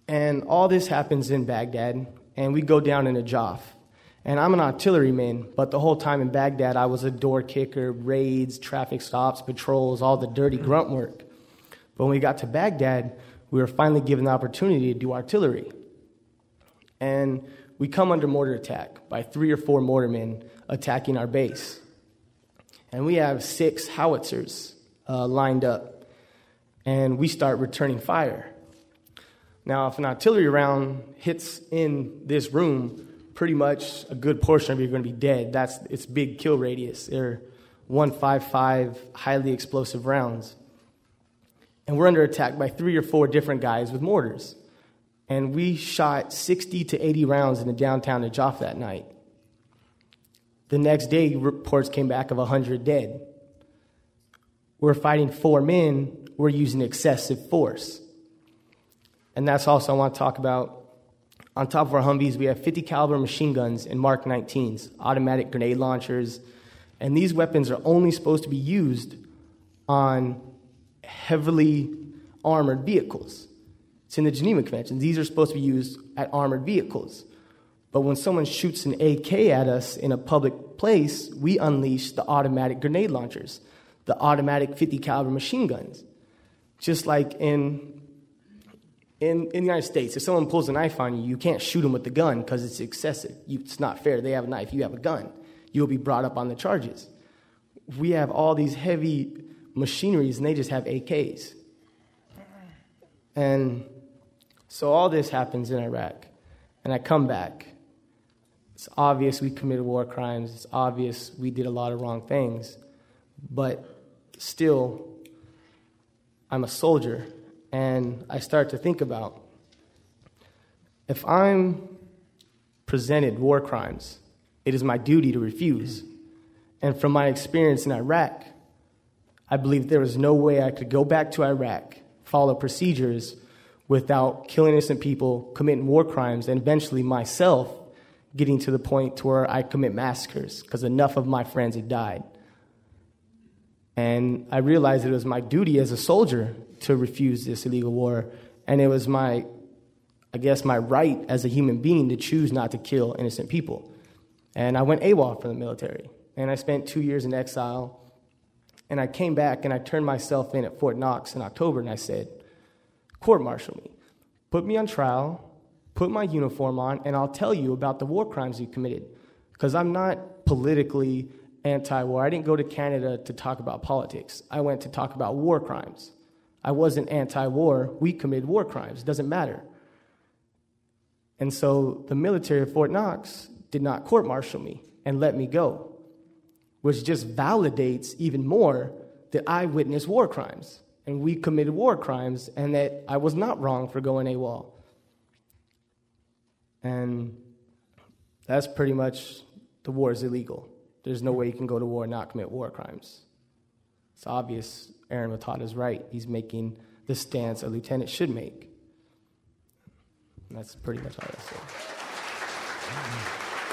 And all this happens in Baghdad, and we go down in Najaf. And I'm an artilleryman, but the whole time in Baghdad, I was a door kicker, raids, traffic stops, patrols, all the dirty grunt work. But when we got to Baghdad, we were finally given the opportunity to do artillery. And we come under mortar attack by 3 or 4 mortarmen attacking our base. And we have 6 howitzers lined up, and we start returning fire. Now, if an artillery round hits in this room, pretty much a good portion of you are going to be dead. It's big kill radius. They're 155 highly explosive rounds. And we're under attack by 3 or 4 different guys with mortars. And we shot 60 to 80 rounds in the downtown Najaf that night. The next day, reports came back of 100 dead. We're fighting 4 men. We're using excessive force. And that's also I want to talk about. On top of our Humvees, we have 50 caliber machine guns and Mark 19s, automatic grenade launchers. And these weapons are only supposed to be used on heavily armored vehicles. It's in the Geneva Convention. These are supposed to be used at armored vehicles. But when someone shoots an AK at us in a public place, we unleash the automatic grenade launchers, the automatic 50 caliber machine guns. Just like in the United States, if someone pulls a knife on you, you can't shoot them with the gun because it's excessive. It's not fair. They have a knife. You have a gun. You'll be brought up on the charges. We have all these heavy machineries, and they just have AKs. And so all this happens in Iraq. And I come back. It's obvious we committed war crimes. It's obvious we did a lot of wrong things. But still, I'm a soldier. And I start to think about, if I'm presented war crimes, it is my duty to refuse. And from my experience in Iraq, I believe there was no way I could go back to Iraq, follow procedures without killing innocent people, committing war crimes, and eventually myself getting to the point to where I commit massacres because enough of my friends had died. And I realized it was my duty as a soldier to refuse this illegal war. And it was my right as a human being to choose not to kill innocent people. And I went AWOL from the military. And I spent 2 years in exile. And I came back and I turned myself in at Fort Knox in October and I said, court-martial me. Put me on trial, put my uniform on, and I'll tell you about the war crimes you committed. Because I'm not politically anti-war. I didn't go to Canada to talk about politics. I went to talk about war crimes. I wasn't anti-war. We committed war crimes. It doesn't matter. And so the military of Fort Knox did not court-martial me and let me go, which just validates even more that I witnessed war crimes and we committed war crimes and that I was not wrong for going AWOL. And that's pretty much, the war is illegal. There's no way you can go to war and not commit war crimes. It's obvious Aaron Matata is right. He's making the stance a lieutenant should make. And that's pretty much all I say.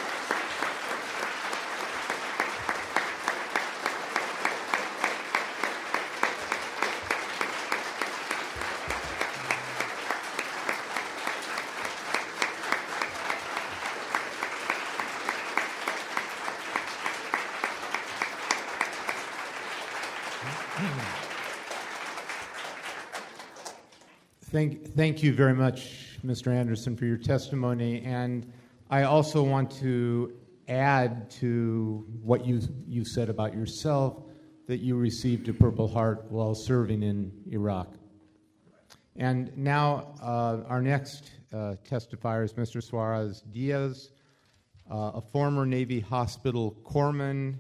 Thank you very much, Mr. Anderson, for your testimony. And I also want to add to what you said about yourself, that you received a Purple Heart while serving in Iraq. And now our next testifier is Mr. Suarez Diaz, a former Navy hospital corpsman,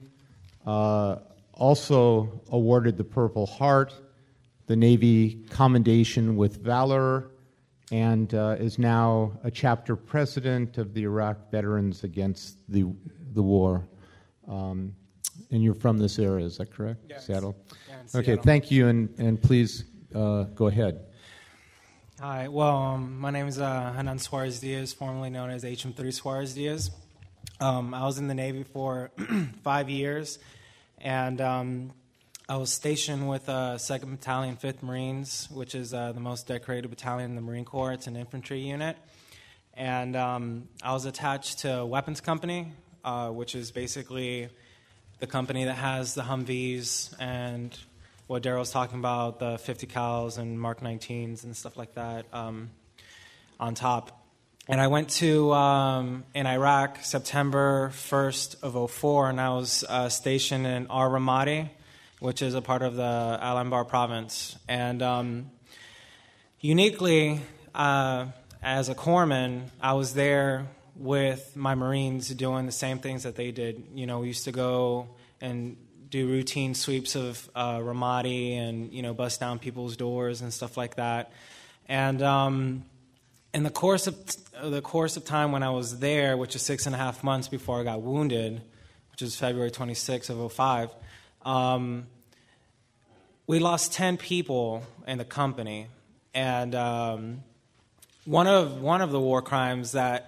also awarded the Purple Heart, the Navy Commendation with Valor, and is now a chapter president of the Iraq Veterans Against the War. And you're from this area, is that correct? Yes. Seattle? Yeah, in Okay, Seattle. thank you, and please go ahead. Hi, well, my name is Hanan Suarez Diaz, formerly known as HM3 Suarez Diaz. I was in the Navy for 5 years, and I was stationed with 2nd Battalion, 5th Marines, which is the most decorated battalion in the Marine Corps. It's an infantry unit. And I was attached to a weapons company, which is basically the company that has the Humvees and what Daryl was talking about, the 50 cals and Mark 19s and stuff like that on top. And I went to, in Iraq, September 1st of 2004, and I was stationed in Ar-Ramadi, which is a part of the Al-Anbar province. And uniquely, as a corpsman, I was there with my Marines doing the same things that they did. You know, we used to go and do routine sweeps of Ramadi and, you know, bust down people's doors and stuff like that. And in the course of time when I was there, which is 6.5 months before I got wounded, which is February 26th of 2005, we lost 10 people in the company. And one of the war crimes that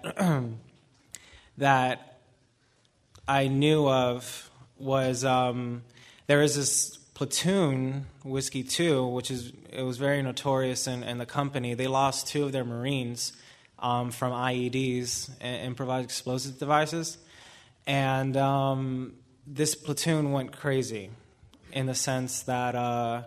that I knew of was there is this platoon, Whiskey 2, it was very notorious in the company. They lost 2 of their Marines from IEDs, improvised explosive devices, and this platoon went crazy in the sense that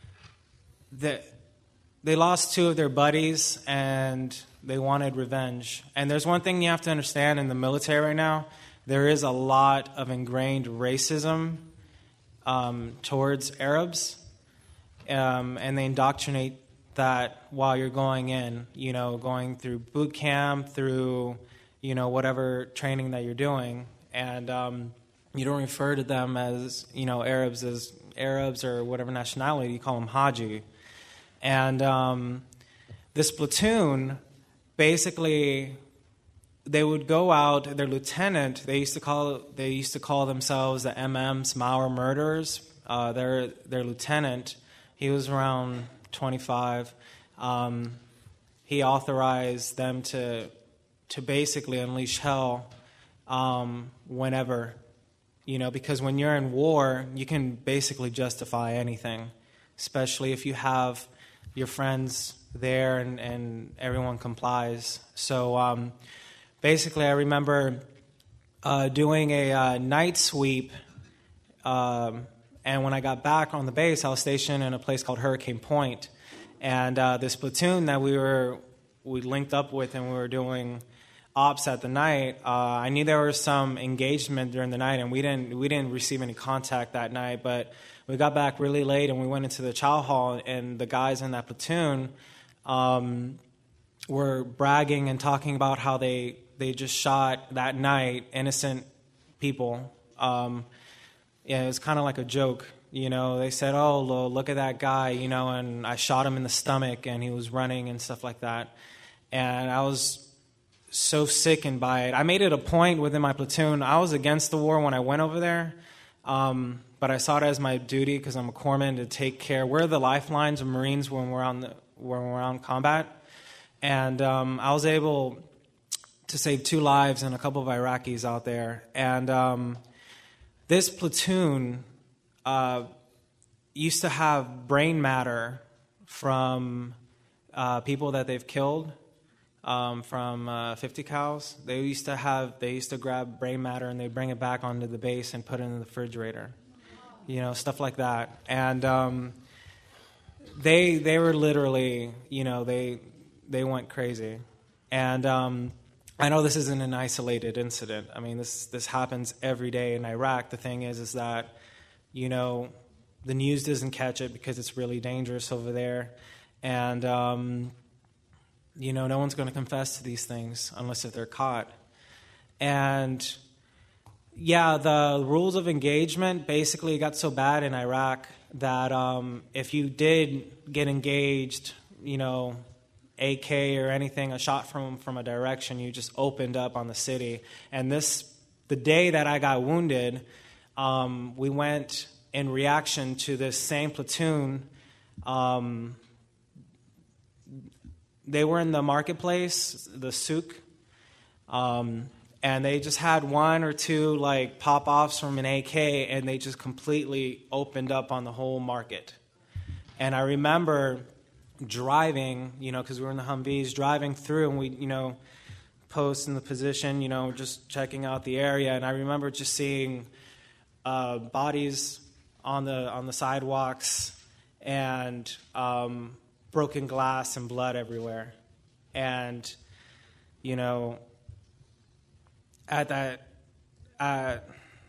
they lost 2 of their buddies and they wanted revenge. And there's one thing you have to understand in the military right now: there is a lot of ingrained racism towards Arabs, and they indoctrinate that while you're going in, you know, going through boot camp, through, you know, whatever training that you're doing, and you don't refer to them as, you know, Arabs as Arabs or whatever nationality, you call them Haji. And this platoon, basically, they would go out. Their lieutenant, they used to call themselves the MMs, Mauer murderers. Their lieutenant, he was around 25. He authorized them to basically unleash hell whenever, you know, because when you're in war, you can basically justify anything, especially if you have your friends there and everyone complies. So basically, I remember doing a night sweep, and when I got back on the base, I was stationed in a place called Hurricane Point, and this platoon that we linked up with, and we were doing ops at the night. I knew there was some engagement during the night, and we didn't receive any contact that night, but we got back really late, and we went into the chow hall, and the guys in that platoon were bragging and talking about how they just shot that night innocent people. It was kind of like a joke, you know. They said, "Oh, look at that guy," you know, and I shot him in the stomach, and he was running and stuff like that. And I was so sickened by it. I made it a point within my platoon. I was against the war when I went over there, but I saw it as my duty, because I'm a corpsman, to take care. We're the lifelines of Marines when we're on combat, and I was able to save 2 lives and a couple of Iraqis out there. And this platoon used to have brain matter from people that they've killed. From 50 cals. They used to grab brain matter and they bring it back onto the base and put it in the refrigerator, you know, stuff like that. And they were literally, you know, they went crazy. And I know this isn't an isolated incident. I mean, this happens every day in Iraq. The thing is that, you know, the news doesn't catch it because it's really dangerous over there, and you know, no one's going to confess to these things unless if they're caught. And yeah, the rules of engagement basically got so bad in Iraq that if you did get engaged, you know, AK or anything, a shot from a direction, you just opened up on the city. And the day that I got wounded, we went in reaction to this same platoon. They were in the marketplace, the souk, and and they just had one or two like pop-offs from an AK, and they just completely opened up on the whole market. And I remember driving, because we were in the Humvees, driving through, and we, post in the position, just checking out the area. And I remember just seeing bodies on the sidewalks and broken glass and blood everywhere. And, at that,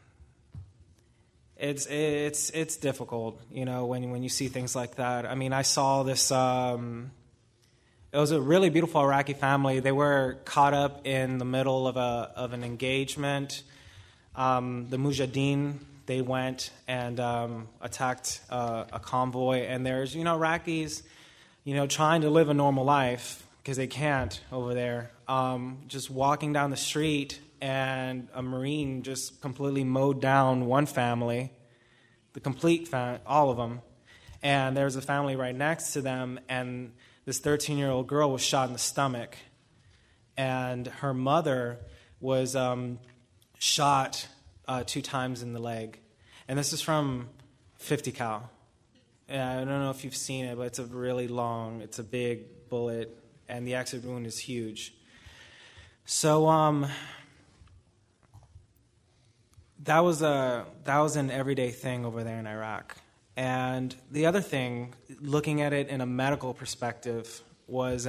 it's difficult, when you see things like that. I mean, I saw this. It was a really beautiful Iraqi family. They were caught up in the middle of an engagement. The Mujahideen, they went and attacked a convoy, and there's Iraqis, trying to live a normal life because they can't over there. Just walking down the street, and a Marine just completely mowed down one family, all of them. And there's a family right next to them, and this 13-year-old girl was shot in the stomach. And her mother was shot 2 times in the leg. And this is from 50 cal. And I don't know if you've seen it, but it's a big bullet, and the exit wound is huge. So that was an everyday thing over there in Iraq. And the other thing, looking at it in a medical perspective, was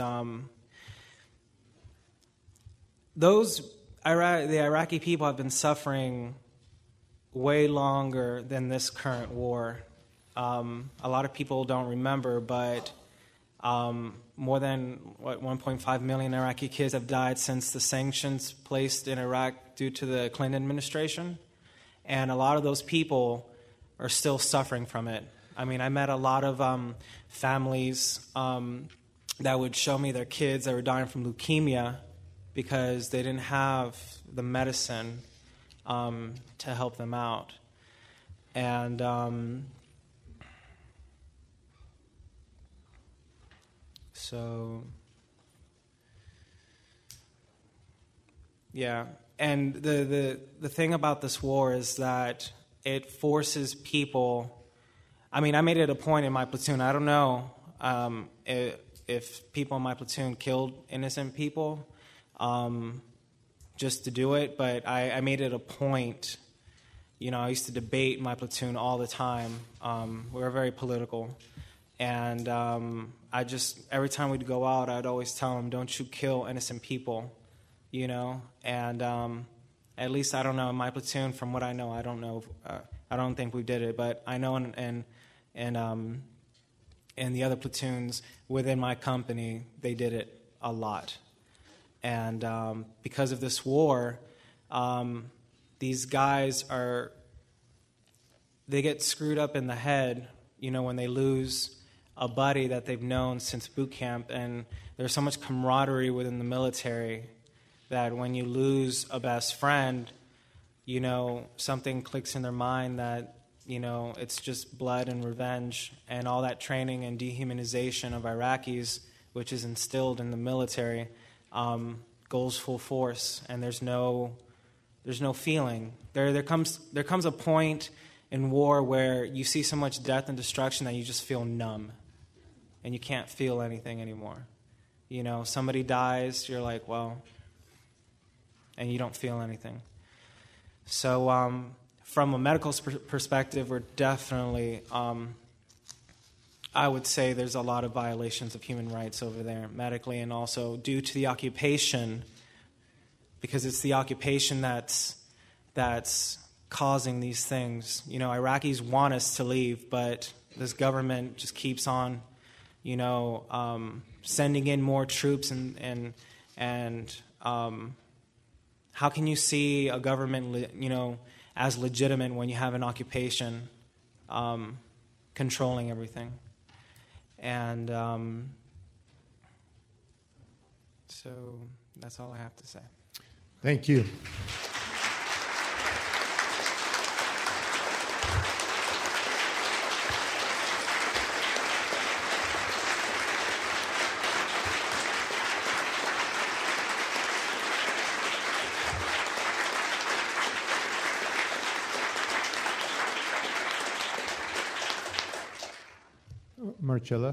the Iraqi people have been suffering way longer than this current war. A lot of people don't remember, but more than 1.5 million Iraqi kids have died since the sanctions placed in Iraq due to the Clinton administration. And a lot of those people are still suffering from it. I mean, I met a lot of families that would show me their kids that were dying from leukemia because they didn't have the medicine to help them out. And so, yeah. And the thing about this war is that it forces people. I mean, I made it a point in my platoon. I don't know if people in my platoon killed innocent people just to do it, but I made it a point. I used to debate in my platoon all the time. We were very political. And every time we'd go out, I'd always tell them, don't you kill innocent people, And at least, I don't know, in my platoon, from what I know, I don't know. I don't think we did it, but I know in the other platoons within my company, they did it a lot. And because of this war, these guys they get screwed up in the head, when they lose a buddy that they've known since boot camp. And there's so much camaraderie within the military that when you lose a best friend, something clicks in their mind that, it's just blood and revenge, and all that training and dehumanization of Iraqis, which is instilled in the military, goes full force, and there's no feeling. There comes a point in war where you see so much death and destruction that you just feel numb, and you can't feel anything anymore. Somebody dies, you're like, well, and you don't feel anything. So from a medical perspective, we're definitely, I would say there's a lot of violations of human rights over there medically, and also due to the occupation, because it's the occupation that's causing these things. Iraqis want us to leave, but this government just keeps on, sending in more troops, and how can you see a government, as legitimate when you have an occupation controlling everything? And so that's all I have to say. Thank you. Marcella.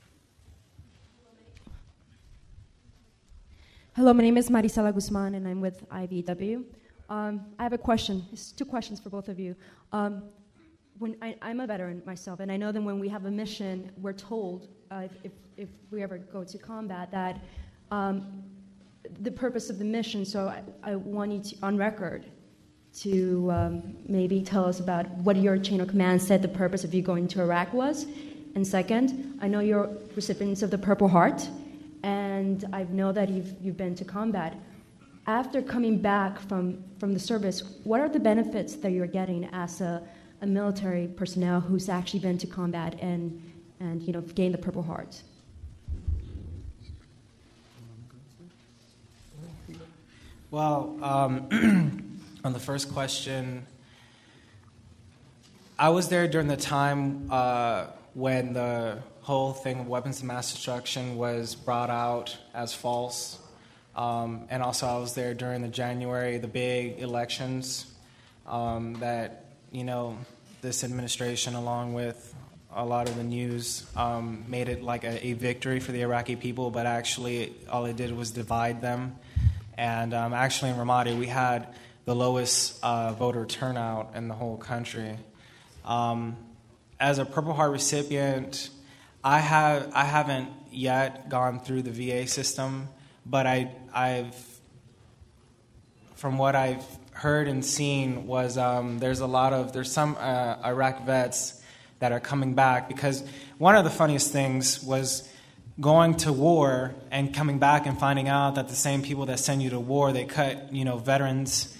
Hello, my name is Marisela Guzman, and I'm with IVW. I have a question. It's two questions for both of you. I'm a veteran myself, and I know that when we have a mission, we're told, if we ever go to combat, that the purpose of the mission, so I want you to, on record, to maybe tell us about what your chain of command said the purpose of you going to Iraq was. And second, I know you're recipients of the Purple Heart, and I know that you've been to combat. After coming back from the service, what are the benefits that you're getting as a military personnel who's actually been to combat and gained the Purple Heart? Well, on the first question, I was there during the time when the whole thing of weapons of mass destruction was brought out as false. And also I was there during the big elections that, this administration, along with a lot of the news, made it like a victory for the Iraqi people, but actually all it did was divide them. And actually in Ramadi, we had the lowest voter turnout in the whole country. As a Purple Heart recipient, I haven't yet gone through the VA system, but from what I've heard and seen was there's some Iraq vets that are coming back, because one of the funniest things was going to war and coming back and finding out that the same people that send you to war, they cut veterans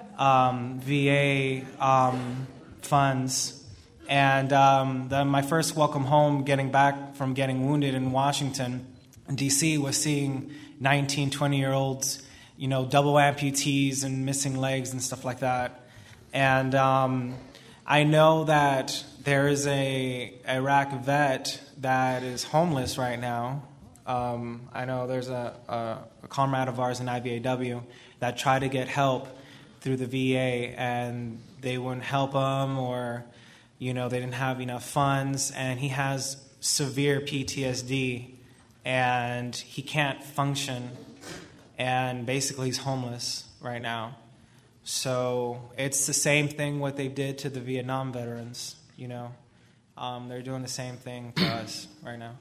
VA funds. And my first welcome home, getting back from getting wounded in Washington, D.C., was seeing 19, 20-year-olds, double amputees and missing legs and stuff like that. And I know that there is a Iraq vet that is homeless right now. I know there's a comrade of ours in IVAW that tried to get help through the VA, and they wouldn't help him, or they didn't have enough funds, and he has severe PTSD, and he can't function, and basically he's homeless right now. So it's the same thing what they did to the Vietnam veterans, They're doing the same thing to us right now.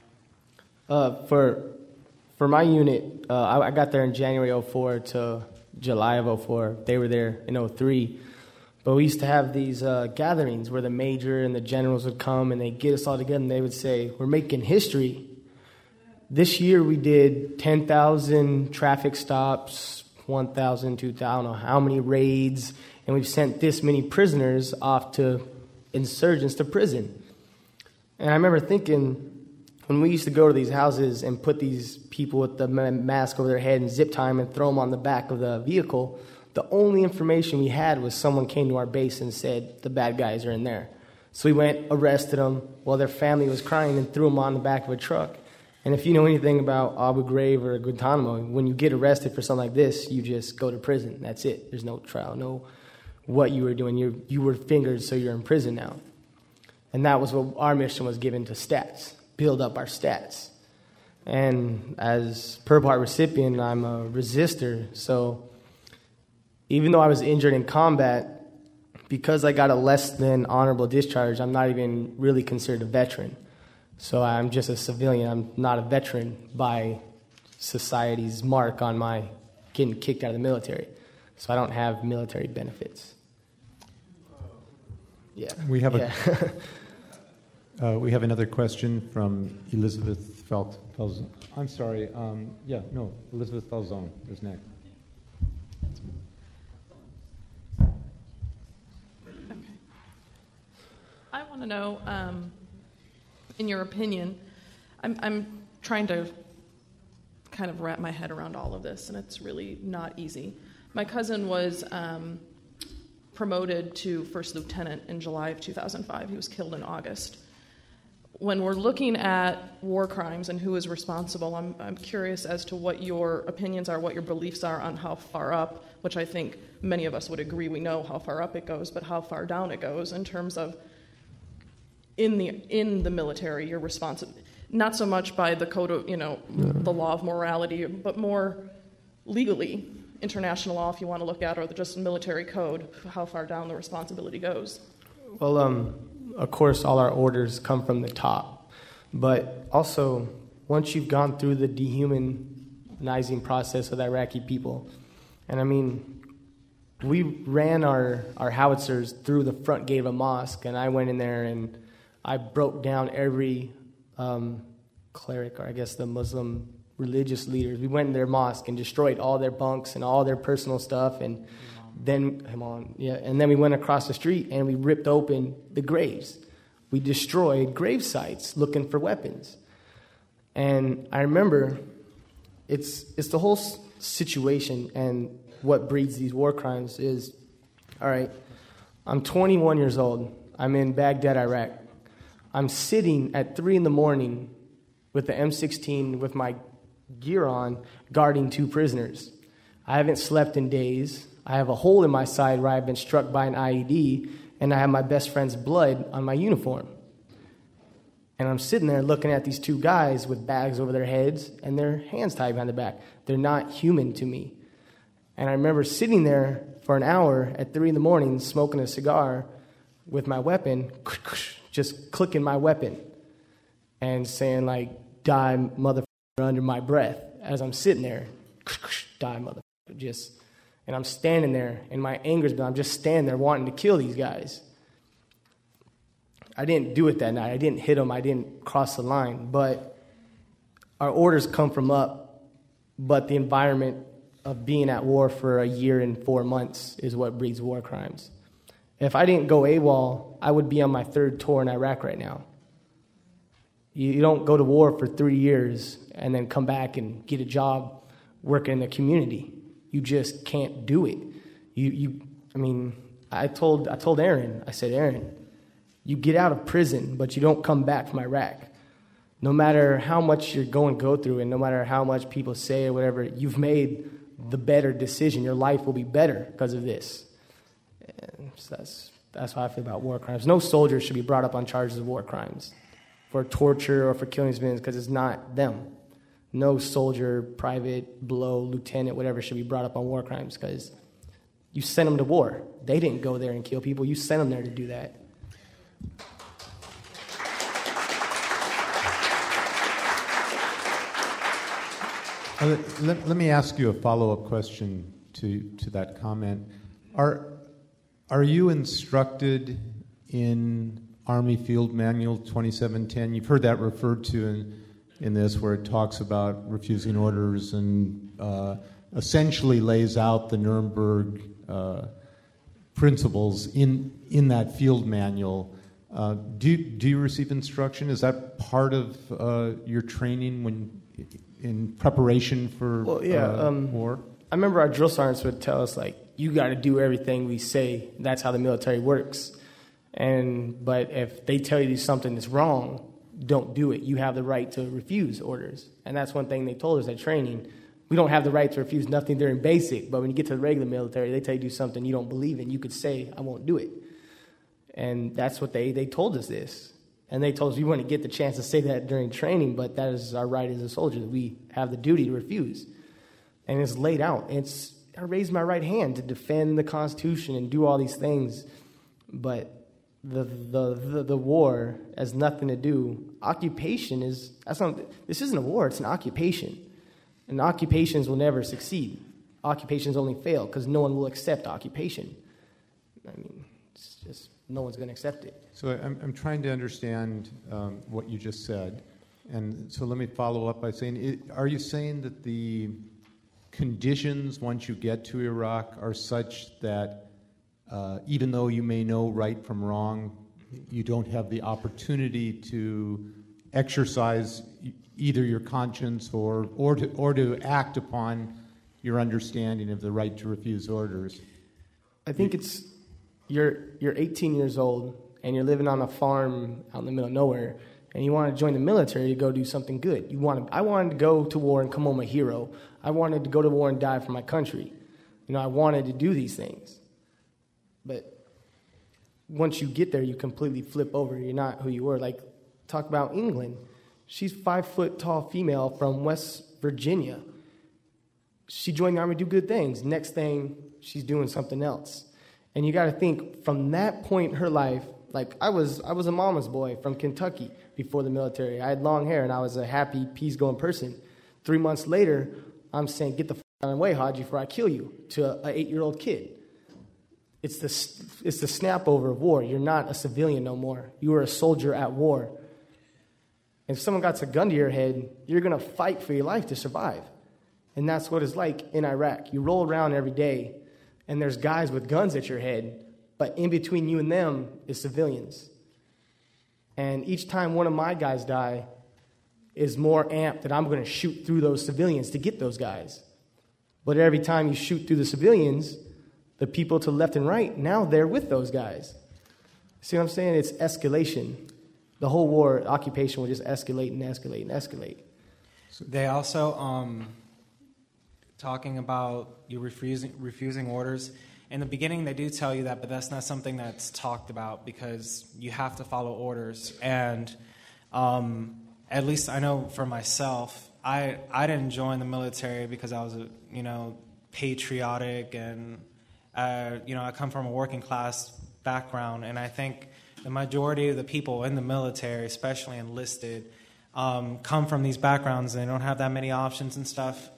For my unit, I got there in January 2004 to July of 2004. They were there in 2003. But we used to have these gatherings where the major and the generals would come, and they'd get us all together, and they would say, "We're making history. This year we did 10,000 traffic stops, 1,000, 2,000, I don't know how many raids, and we've sent this many prisoners off to insurgents to prison." And I remember thinking, when we used to go to these houses and put these people with the mask over their head and zip tie them and throw them on the back of the vehicle, the only information we had was someone came to our base and said, "The bad guys are in there." So we went, arrested them while their family was crying, and threw them on the back of a truck. And if you know anything about Abu Ghraib or Guantanamo, when you get arrested for something like this, you just go to prison. That's it. There's no trial, no what you were doing. You were fingered, so you're in prison now. And that was what our mission was given to stats, build up our stats. And as Purple Heart recipient, I'm a resistor, so even though I was injured in combat, because I got a less than honorable discharge, I'm not even really considered a veteran. So I'm just a civilian. I'm not a veteran by society's mark on my getting kicked out of the military. So I don't have military benefits. Yeah. We have we have another question from Elizabeth Falzon. I'm sorry. Elizabeth Falzon is next. I want to know, in your opinion, I'm trying to kind of wrap my head around all of this, and it's really not easy. My cousin was promoted to first lieutenant in July of 2005. He was killed in August. When we're looking at war crimes and who is responsible, I'm curious as to what your opinions are, what your beliefs are on how far up, which I think many of us would agree we know how far up it goes, but how far down it goes in terms of in the military, you're responsible, not so much by the code of, the law of morality, but more legally, international law, if you want to look at, or just military code, how far down the responsibility goes. Well, of course, all our orders come from the top. But also, once you've gone through the dehumanizing process of the Iraqi people, and I mean, we ran our howitzers through the front gate of a mosque, and I went in there and I broke down every cleric, or I guess the Muslim religious leaders. We went in their mosque and destroyed all their bunks and all their personal stuff, and then we went across the street and we ripped open the graves. We destroyed grave sites looking for weapons. And I remember it's the whole situation, and what breeds these war crimes is, all right, I'm 21 years old. I'm in Baghdad, Iraq. I'm sitting at 3 a.m. with the M16 with my gear on, guarding 2 prisoners. I haven't slept in days. I have a hole in my side where I've been struck by an IED, and I have my best friend's blood on my uniform. And I'm sitting there looking at these 2 guys with bags over their heads and their hands tied behind their back. They're not human to me. And I remember sitting there for an hour at 3 a.m. smoking a cigar with my weapon, just clicking my weapon and saying, like, die, motherfucker, under my breath as I'm sitting there. Die, motherfucker. And I'm standing there, and my anger's been, I'm just standing there wanting to kill these guys. I didn't do it that night. I didn't hit them. I didn't cross the line. But our orders come from up, but the environment of being at war for a year and 4 months is what breeds war crimes. If I didn't go AWOL, I would be on my 3rd tour in Iraq right now. You don't go to war for 3 years and then come back and get a job working in the community. You just can't do it. I told Aaron, I said, Aaron, you get out of prison, but you don't come back from Iraq. No matter how much you're going to go through, and no matter how much people say or whatever, you've made the better decision. Your life will be better because of this. And so that's how I feel about war crimes. No soldier should be brought up on charges of war crimes for torture or for killing civilians, because it's not them. No soldier, private, below, lieutenant, whatever, should be brought up on war crimes, because you sent them to war. They didn't go there and kill people. You sent them there to do that. Let me ask you a follow-up question to that comment. Are you instructed in Army Field Manual 2710? You've heard that referred to in this, where it talks about refusing orders and essentially lays out the Nuremberg principles in that field manual. Do you receive instruction? Is that part of your training in preparation for war? I remember our drill sergeants would tell us, like, you got to do everything we say. That's how the military works. But if they tell you something that's wrong, don't do it. You have the right to refuse orders. And that's one thing they told us at training. We don't have the right to refuse nothing during basic, but when you get to the regular military, they tell you to do something you don't believe in. You could say, I won't do it. And that's what they told us this. And they told us we wouldn't get the chance to say that during training, but that is our right as a soldier, that we have the duty to refuse. And it's laid out. I raised my right hand to defend the Constitution and do all these things, but the war has nothing to do. Occupation this isn't a war, it's an occupation. And occupations will never succeed. Occupations only fail because no one will accept occupation. It's just no one's going to accept it. So I'm trying to understand what you just said. And so let me follow up by saying, are you saying that the conditions once you get to Iraq are such that even though you may know right from wrong, you don't have the opportunity to exercise either your conscience or to act upon your understanding of the right to refuse orders? I think it's you're 18 years old and you're living on a farm out in the middle of nowhere, and you want to join the military to go do something good. I wanted to go to war and come home a hero. I wanted to go to war and die for my country. I wanted to do these things. But once you get there, you completely flip over. You're not who you were. Like, talk about England. She's 5 foot tall female from West Virginia. She joined the Army to do good things. Next thing, she's doing something else. And you got to think, from that point in her life, like I was a mama's boy from Kentucky before the military. I had long hair, and I was a happy, peace-going person. 3 months later, I'm saying, get the out of the way, Haji, before I kill you, to an 8-year-old kid. It's the snap over of war. You're not a civilian no more. You are a soldier at war. If someone got a gun to your head, you're going to fight for your life to survive. And that's what it's like in Iraq. You roll around every day, and there's guys with guns at your head, but in between you and them is civilians. And each time one of my guys die is more amped that I'm going to shoot through those civilians to get those guys. But every time you shoot through the civilians, the people to the left and right, now they're with those guys. See what I'm saying? It's escalation. The whole war, occupation will just escalate and escalate and escalate. They also, talking about you refusing orders, in the beginning they do tell you that, but that's not something that's talked about because you have to follow orders. And at least I know for myself, I didn't join the military because I was, patriotic and, I come from a working class background, and I think the majority of the people in the military, especially enlisted, come from these backgrounds. They don't have that many options and stuff.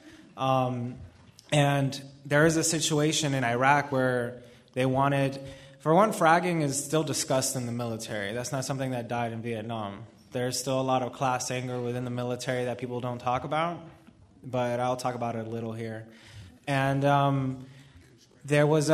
And there is a situation in Iraq where they wanted, for one, fragging is still discussed in the military. That's not something that died in Vietnam. There's still a lot of class anger within the military that people don't talk about, but I'll talk about it a little here. And there was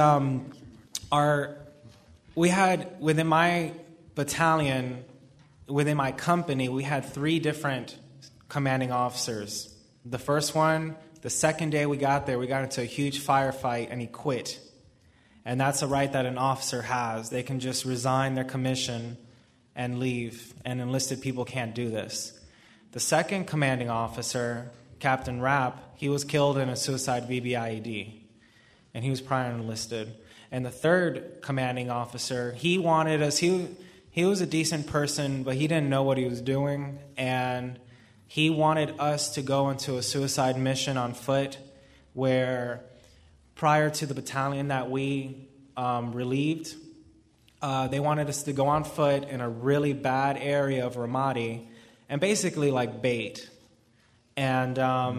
we had, within my battalion, within my company, we had 3 different commanding officers. The first one, the second day we got there, we got into a huge firefight, and he quit. And that's a right that an officer has. They can just resign their commission and leave, and enlisted people can't do this. The second commanding officer, Captain Rapp, he was killed in a suicide VBIED, and he was prior enlisted. And the third commanding officer, he wanted us, he was a decent person, but he didn't know what he was doing, and he wanted us to go into a suicide mission on foot where prior to the battalion that we relieved, they wanted us to go on foot in a really bad area of Ramadi and basically like bait. And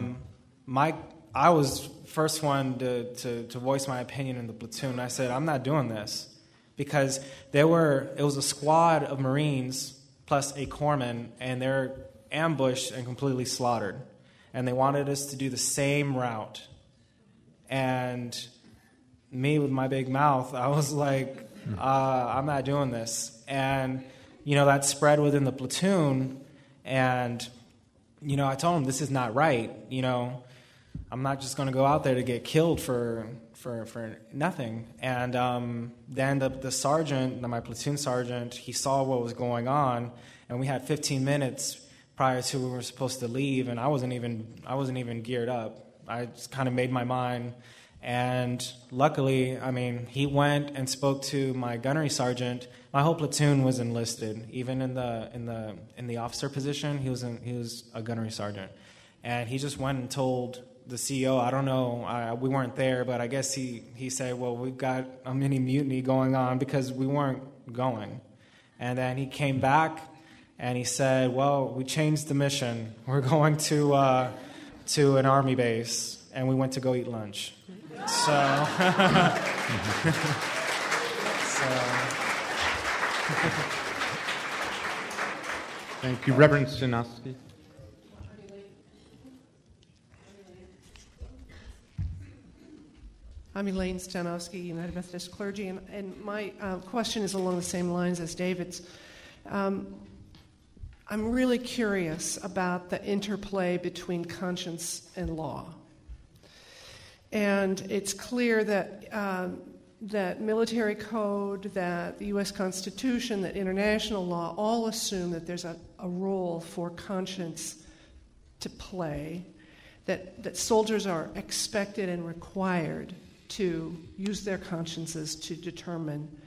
I was first one to voice my opinion in the platoon. I said, I'm not doing this because it was a squad of Marines plus a corpsman, and they're ambushed and completely slaughtered. And they wanted us to do the same route. And me with my big mouth, I was like, I'm not doing this. And, that spread within the platoon. And, I told him, this is not right. I'm not just going to go out there to get killed for nothing. And then the sergeant, my platoon sergeant, he saw what was going on. And we had 15 minutes prior to we were supposed to leave, and I wasn't even geared up. I just kind of made my mind, and luckily, he went and spoke to my gunnery sergeant. My whole platoon was enlisted, even in the officer position. He was a gunnery sergeant, and he just went and told the CEO. I don't know, we weren't there, but I guess he said, well, we've got a mini mutiny going on because we weren't going, and then he came back. And he said, well, we changed the mission. We're going to an army base. And we went to go eat lunch. So Thank you. Reverend Stanowski. I'm Elaine Stanowski, United Methodist Clergy. And my question is along the same lines as David's. I'm really curious about the interplay between conscience and law. And it's clear that that military code, that the U.S. Constitution, that international law all assume that there's a role for conscience to play, that soldiers are expected and required to use their consciences to determine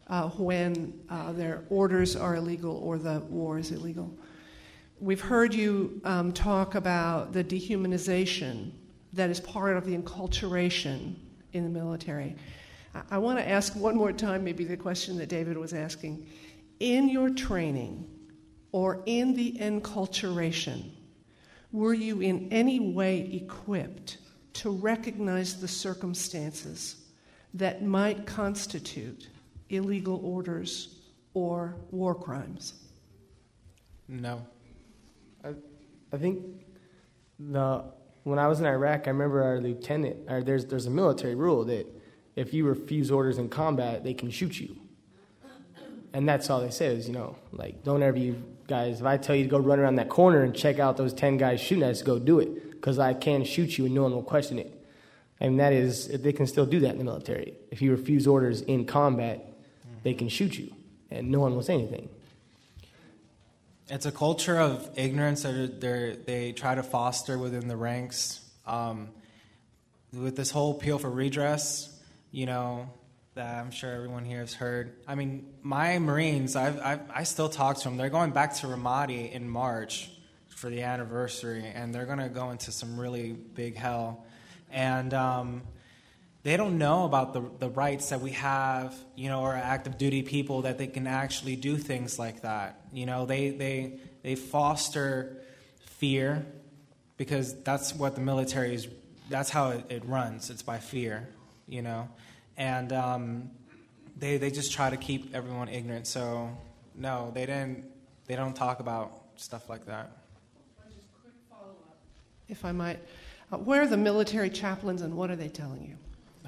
when their orders are illegal or the war is illegal. We've heard you talk about the dehumanization that is part of the enculturation in the military. I want to ask one more time maybe the question that David was asking. In your training or in the enculturation, were you in any way equipped to recognize the circumstances that might constitute illegal orders or war crimes? No. I think when I was in Iraq, I remember our lieutenant, there's a military rule that if you refuse orders in combat, they can shoot you. And that's all they say is, like, don't ever you guys, if I tell you to go run around that corner and check out those 10 guys shooting at us, go do it, because I can shoot you and no one will question it. And that is, they can still do that in the military. If you refuse orders in combat, they can shoot you, and no one will say anything. It's a culture of ignorance that they try to foster within the ranks. With this whole appeal for redress, that I'm sure everyone here has heard. I mean, my Marines, I still talk to them. They're going back to Ramadi in March for the anniversary, and they're going to go into some really big hell. And they don't know about the rights that we have, or active duty people, that they can actually do things like that. They foster fear, because that's what the military is. That's how it runs. It's by fear, and they just try to keep everyone ignorant. So no, they don't talk about stuff like that. Just a quick follow-up, if I might. Where are the military chaplains, and what are they telling you?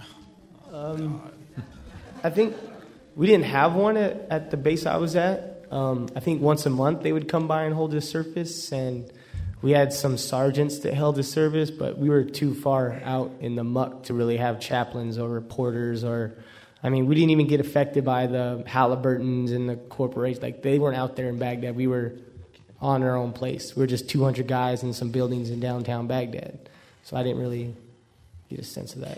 I think we didn't have one at the base I was at. I think once a month they would come by and hold a service, and we had some sergeants that held a service, but we were too far out in the muck to really have chaplains or reporters we didn't even get affected by the Halliburtons and the corporations. Like, they weren't out there in Baghdad. We were on our own place. We were just 200 guys in some buildings in downtown Baghdad. So I didn't really get a sense of that.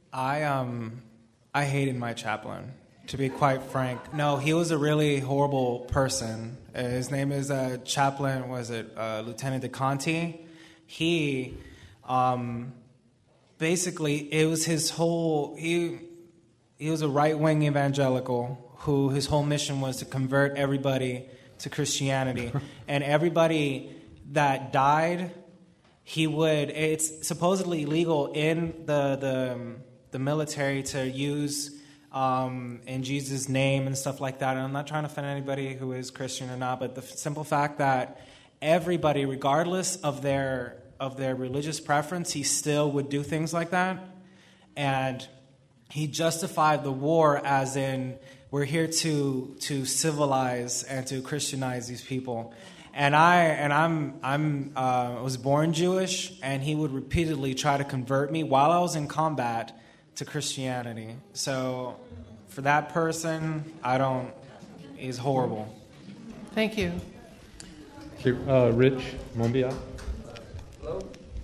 I hated my chaplain, to be quite frank. No, he was a really horrible person. His name is Chaplain, Lieutenant DeConti. He, basically, it was his whole, he was a right-wing evangelical who his whole mission was to convert everybody to Christianity. And everybody that died, it's supposedly illegal in the military to use in Jesus' name and stuff like that. And I'm not trying to offend anybody who is Christian or not, but the simple fact that everybody, regardless of their religious preference, he still would do things like that. And he justified the war as in, we're here to civilize and to Christianize these people. And I was born Jewish, and he would repeatedly try to convert me while I was in combat to Christianity. So for that person, he's horrible. Thank you. Okay, Rich Mombiak. Hello.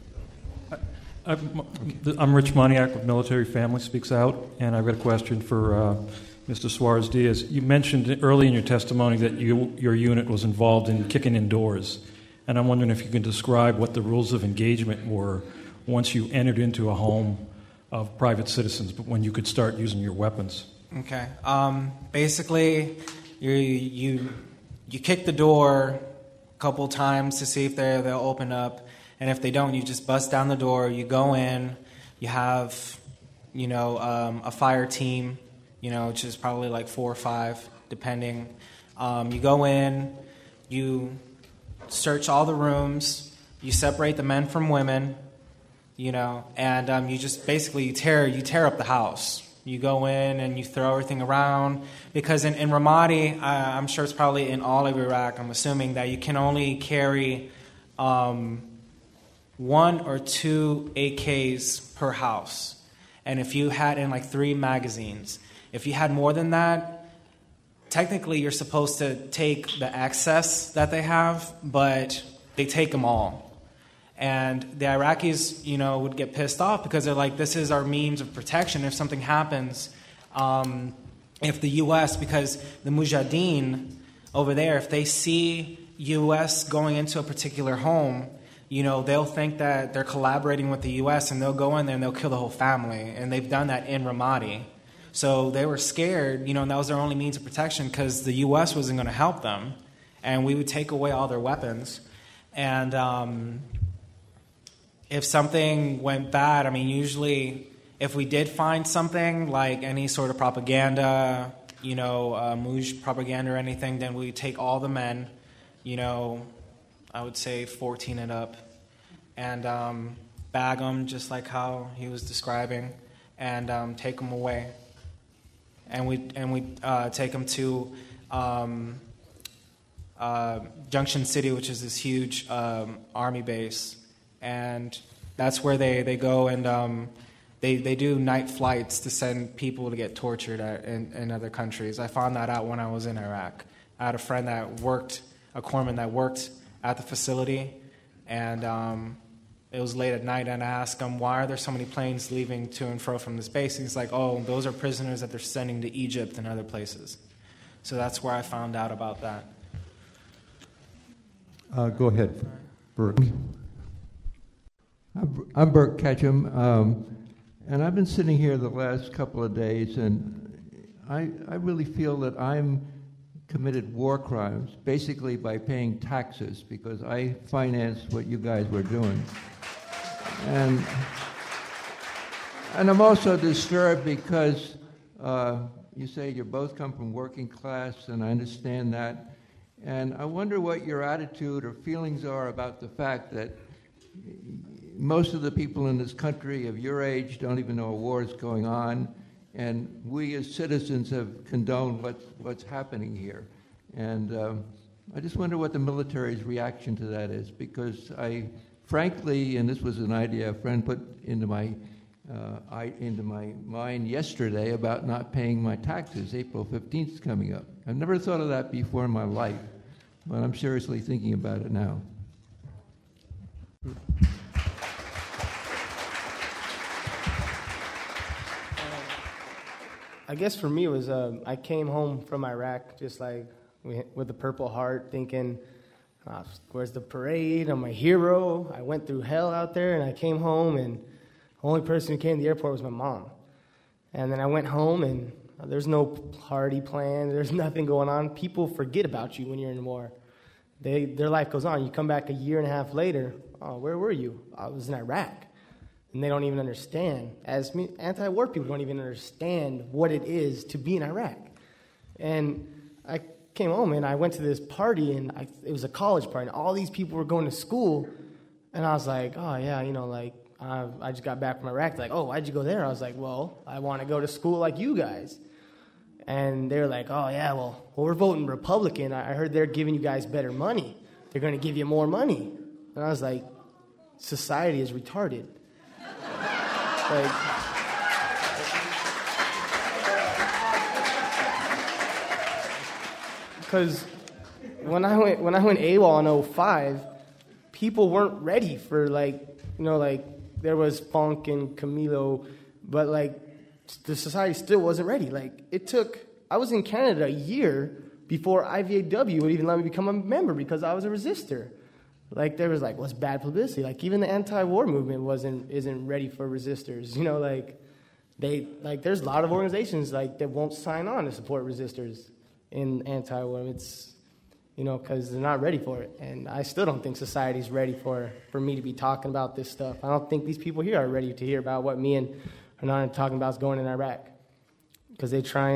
I'm Rich Moniak with Military Family Speaks Out, and I've got a question for Mr. Suarez-Diaz. You mentioned early in your testimony that your unit was involved in kicking in doors, and I'm wondering if you can describe what the rules of engagement were once you entered into a home of private citizens, but when you could start using your weapons. Okay. Basically, you kick the door a couple times to see if they'll open up, and if they don't, you just bust down the door. You go in. You have, a fire team, which is probably like 4 or 5, depending. You go in. You search all the rooms. You separate the men from women. And you just basically you tear up the house. You go in and you throw everything around, because in Ramadi, I'm sure it's probably in all of Iraq, I'm assuming that you can only carry 1 or 2 AKs per house, and if you had in like 3 magazines, if you had more than that, technically you're supposed to take the excess that they have, but they take them all. And the Iraqis, would get pissed off because they're like, this is our means of protection. If something happens, if the U.S., because the Mujahideen over there, if they see U.S. going into a particular home, they'll think that they're collaborating with the U.S. and they'll go in there and they'll kill the whole family. And they've done that in Ramadi. So they were scared, and that was their only means of protection because the U.S. wasn't going to help them. And we would take away all their weapons. And if something went bad, usually if we did find something like any sort of propaganda, Muj propaganda or anything, then we would take all the men, I would say 14 and up, and bag them just like how he was describing, and take them away. And we take them to Junction City, which is this huge army base, and that's where they go and they do night flights to send people to get tortured in other countries. I found that out when I was in Iraq. I had a friend a corpsman that worked at the facility, and it was late at night, and I asked him, why are there so many planes leaving to and fro from this base? And he's like, oh, those are prisoners that they're sending to Egypt and other places. So that's where I found out about that. Go ahead, Burke. I'm Burke Ketchum, and I've been sitting here the last couple of days, and I really feel that I'm committed war crimes, basically by paying taxes, because I financed what you guys were doing. And I'm also disturbed because you say you both come from working class, and I understand that. And I wonder what your attitude or feelings are about the fact that most of the people in this country of your age don't even know a war is going on, and we as citizens have condoned what's happening here. And I just wonder what the military's reaction to that is, because I frankly, and this was an idea a friend put into my mind yesterday about not paying my taxes. April 15th is coming up. I've never thought of that before in my life, but I'm seriously thinking about it now. I guess for me it was I came home from Iraq just like with a Purple Heart, thinking, where's the parade? I'm a hero. I went through hell out there, and I came home, and the only person who came to the airport was my mom. And then I went home, and there's no party planned. There's nothing going on. People forget about you when you're in war. Their life goes on. You come back a year and a half later, oh, where were you? I was in Iraq. And they don't even understand. Anti-war people don't even understand what it is to be in Iraq. And I came home, and I went to this party, and it was a college party, and all these people were going to school. And I was like, oh, yeah, I just got back from Iraq. Like, oh, why'd you go there? I was like, well, I want to go to school like you guys. And they were like, oh, yeah, well, we're voting Republican. I heard they're giving you guys better money. They're going to give you more money. And I was like, society is retarded. Because when I went AWOL in 2005, people weren't ready for there was Funk and Camilo, but the society still wasn't ready. I was in Canada a year before IVAW would even let me become a member because I was a resistor. There was what's bad publicity? Even the anti-war movement isn't ready for resistors. There's a lot of organizations that won't sign on to support resistors in anti-war. It's because they're not ready for it. And I still don't think society's ready for me to be talking about this stuff. I don't think these people here are ready to hear about what me and Hernan are talking about is going in Iraq. Because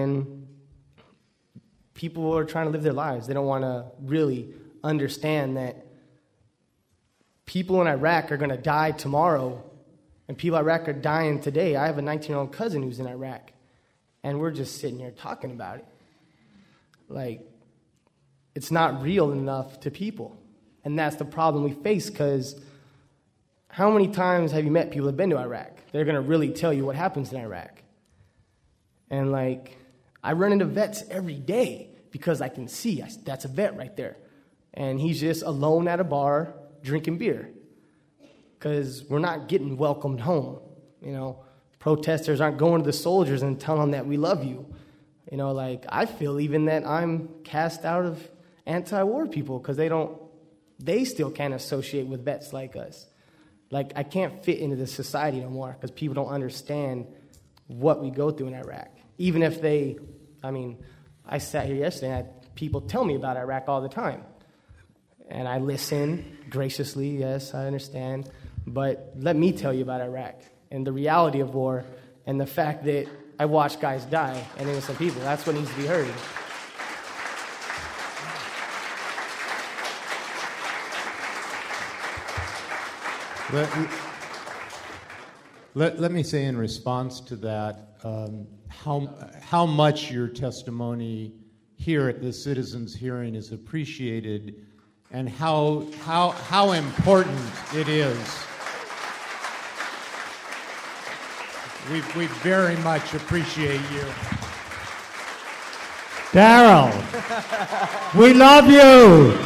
people are trying to live their lives. They don't want to really understand that people in Iraq are going to die tomorrow, and people in Iraq are dying today. I have a 19-year-old cousin who's in Iraq, and we're just sitting here talking about it. It's not real enough to people. And that's the problem we face, because how many times have you met people who have been to Iraq? They're going to really tell you what happens in Iraq. And, I run into vets every day because I can see that's a vet right there. And he's just alone at a bar drinking beer because we're not getting welcomed home. Protesters aren't going to the soldiers and telling them that we love you. You know, like, I feel even that I'm cast out of anti-war people because they still can't associate with vets like us. Like, I can't fit into this society no more because people don't understand what we go through in Iraq. Even if I sat here yesterday and had people tell me about Iraq all the time. And I listen graciously, yes, I understand. But let me tell you about Iraq and the reality of war and the fact that I watched guys die and innocent people. That's what needs to be heard. Let me say in response to that, how much your testimony here at the Citizens Hearing is appreciated, and how important it is. We very much appreciate you. Daryl, we love you.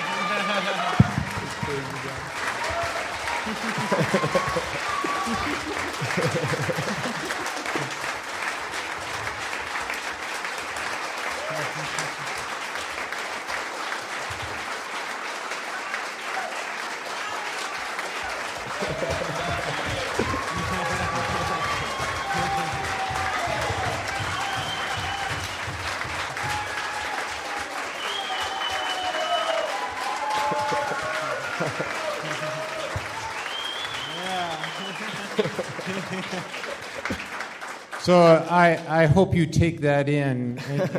So I hope you take that in,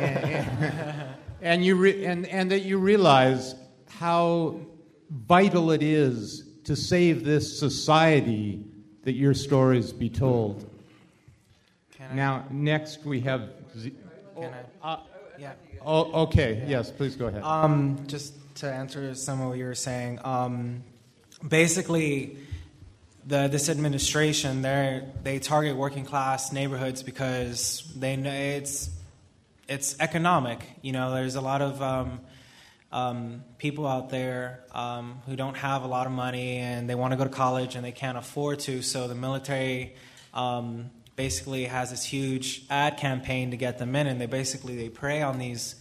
and that you realize how vital it is to save this society that your stories be told. Now, next we have. Yeah. Oh, okay. Yes, please go ahead. Just to answer some of what you were saying, basically, this administration, they target working class neighborhoods because they know it's economic. You know, there's a lot of people out there who don't have a lot of money and they want to go to college and they can't afford to. So the military basically has this huge ad campaign to get them in, and they prey on these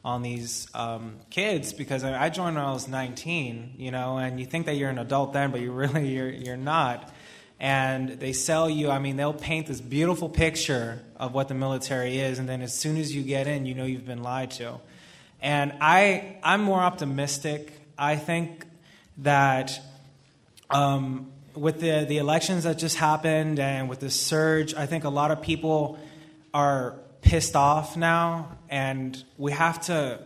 kids, because I joined when I was 19, you know, and you think that you're an adult then, but you're not. And they sell you, they'll paint this beautiful picture of what the military is, and then as soon as you get in, you know you've been lied to. And I'm more optimistic. I think that with the elections that just happened and with the surge, I think a lot of people are pissed off now, and we have to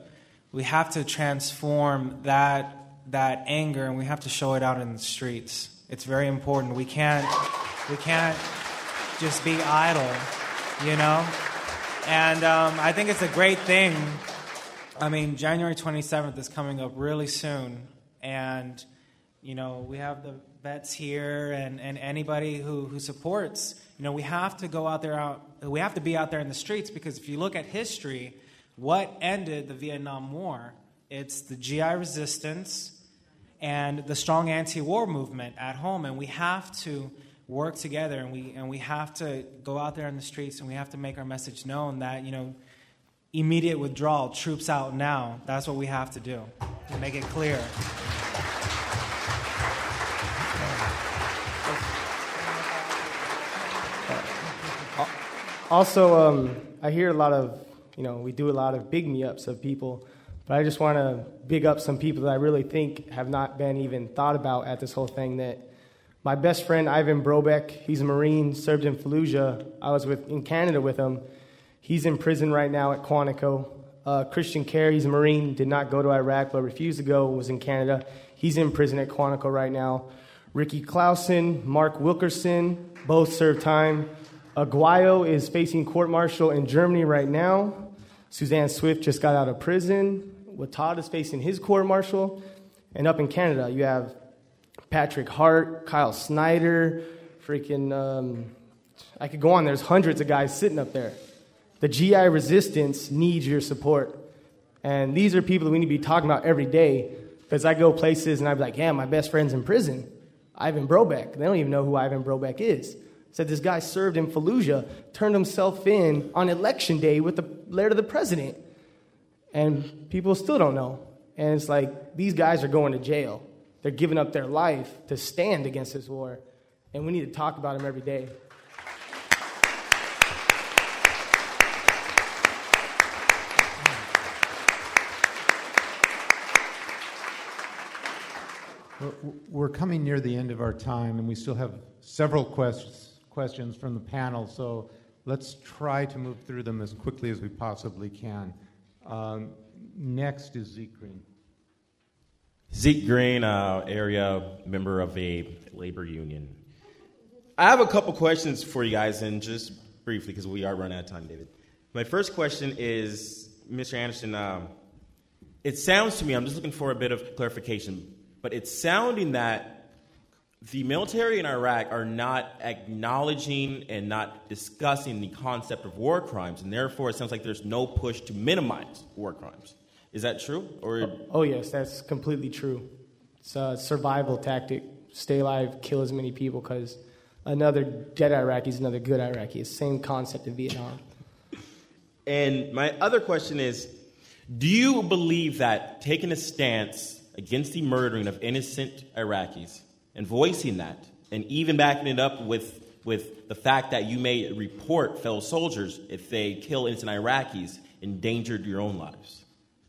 transform that anger, and we have to show it out in the streets. It's very important. We can't just be idle, you know. And I think it's a great thing. January 27th is coming up really soon, and you know we have the vets here and anybody who supports. You know, we have to go out there. We have to be out there in the streets, because if you look at history, what ended the Vietnam War? It's the GI resistance and the strong anti-war movement at home, and we have to work together, and we have to go out there in the streets, and we have to make our message known that, you know, immediate withdrawal, troops out now. That's what we have to do to make it clear. Also, I hear a lot of, we do a lot of big me-ups of people, but I just want to big up some people that I really think have not been even thought about at this whole thing. That my best friend, Ivan Brobeck, he's a Marine, served in Fallujah. I was in Canada with him. He's in prison right now at Quantico. Christian Kerr, he's a Marine, did not go to Iraq, but refused to go, was in Canada. He's in prison at Quantico right now. Ricky Clausen, Mark Wilkerson, both served time. Aguayo is facing court-martial in Germany right now. Suzanne Swift just got out of prison. Watad is facing his court-martial. And up in Canada, you have Patrick Hart, Kyle Snyder, I could go on. There's hundreds of guys sitting up there. The GI resistance needs your support. And these are people that we need to be talking about every day, because I go places and I'm like, yeah, my best friend's in prison, Ivan Brobeck. They don't even know who Ivan Brobeck is. Said this guy served in Fallujah, turned himself in on election day with letter to the president. And people still don't know. And it's like, these guys are going to jail. They're giving up their life to stand against this war. And we need to talk about them every day. We're coming near the end of our time, and we still have several questions from the panel, so let's try to move through them as quickly as we possibly can. Next is Zeke Green. Zeke Green, area member of a labor union. I have a couple questions for you guys, and just briefly, because we are running out of time, David. My first question is, Mr. Anderson, it sounds to me, I'm just looking for a bit of clarification, but it's sounding that the military in Iraq are not acknowledging and not discussing the concept of war crimes, and therefore it sounds like there's no push to minimize war crimes. Is that true? Or Oh, yes, that's completely true. It's a survival tactic. Stay alive, kill as many people, because another dead Iraqi is another good Iraqi. It's the same concept in Vietnam. And my other question is, do you believe that taking a stance against the murdering of innocent Iraqis and voicing that, and even backing it up with the fact that you may report fellow soldiers if they kill innocent Iraqis, endangered your own lives?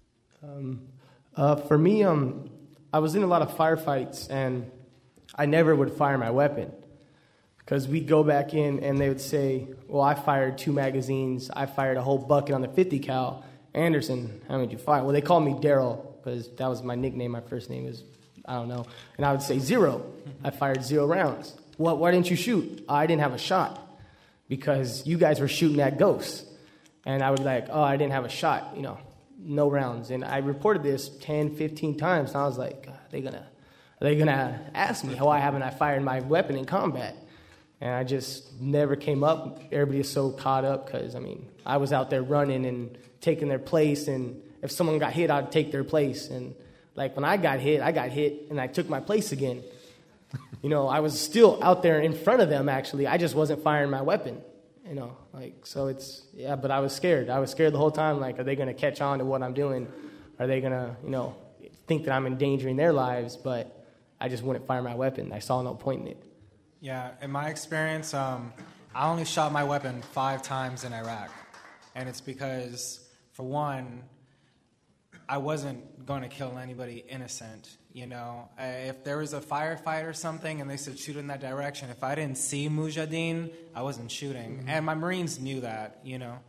For me, I was in a lot of firefights, and I never would fire my weapon. Because we'd go back in, and they would say, well, I fired 2 magazines. I fired a whole bucket on the 50 cal. Anderson, how many did you fire? Well, they called me Daryl, because that was my nickname. My first name is, I don't know. And I would say 0. I fired 0 rounds. Well, why didn't you shoot? I didn't have a shot, because you guys were shooting at ghosts. And I would be like, oh, I didn't have a shot, no rounds. And I reported this 10, 15 times, and I was like, are they gonna ask me why haven't I fired my weapon in combat? And I just never came up. Everybody is so caught up because, I was out there running and taking their place, and if someone got hit, I'd take their place. And, when I got hit, and I took my place again. I was still out there in front of them, actually. I just wasn't firing my weapon, so it's, yeah, but I was scared. I was scared the whole time, are they going to catch on to what I'm doing? Are they going to, think that I'm endangering their lives? But I just wouldn't fire my weapon. I saw no point in it. Yeah, in my experience, I only shot my weapon 5 times in Iraq. And it's because, for one, I wasn't going to kill anybody innocent, If there was a firefight or something and they said shoot in that direction, if I didn't see Mujahideen, I wasn't shooting. Mm-hmm. And my Marines knew that,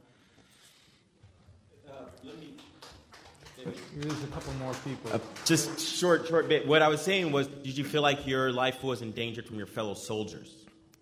There's a couple more people. Just short bit. What I was saying was, did you feel like your life was endangered from your fellow soldiers?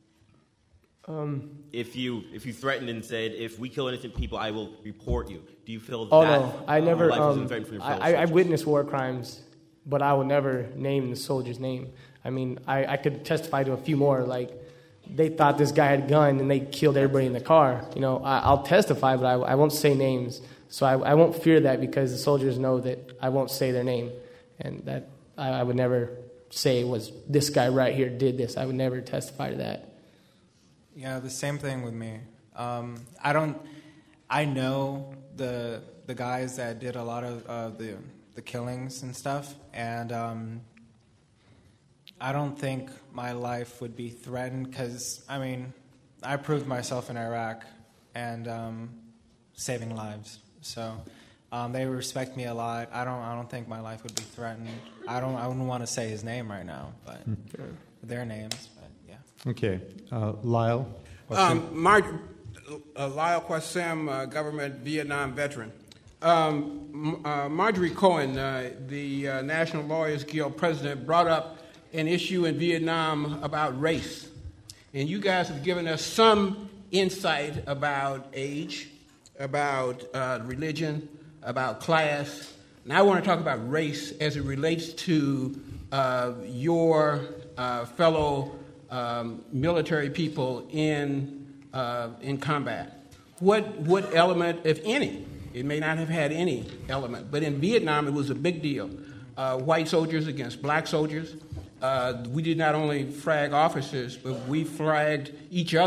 If you threatened and said, if we kill innocent people, I will report you. Do you feel that no, I never, your life was threatened from your fellow soldiers? I witnessed war crimes, but I would never name the soldier's name. I could testify to a few more, they thought this guy had a gun and they killed everybody in the car. I'll testify, but I won't say names. So I won't fear that, because the soldiers know that I won't say their name. And that I would never say was this guy right here did this. I would never testify to that. Yeah, the same thing with me. I know the guys that did a lot of the killings and stuff, and I don't think my life would be threatened because, I proved myself in Iraq and saving lives. So they respect me a lot. I don't think my life would be threatened. I wouldn't want to say his name right now, but their names. But yeah. Okay, Lyle. Lyle Qassem, government Vietnam veteran. Marjorie Cohen, the National Lawyers Guild president, brought up an issue in Vietnam about race, and you guys have given us some insight about age, about religion, about class. Now I want to talk about race as it relates to your fellow military people in combat. What element, if any, it may not have had any element, but in Vietnam it was a big deal. White soldiers against black soldiers. We did not only frag officers, but we fragged each other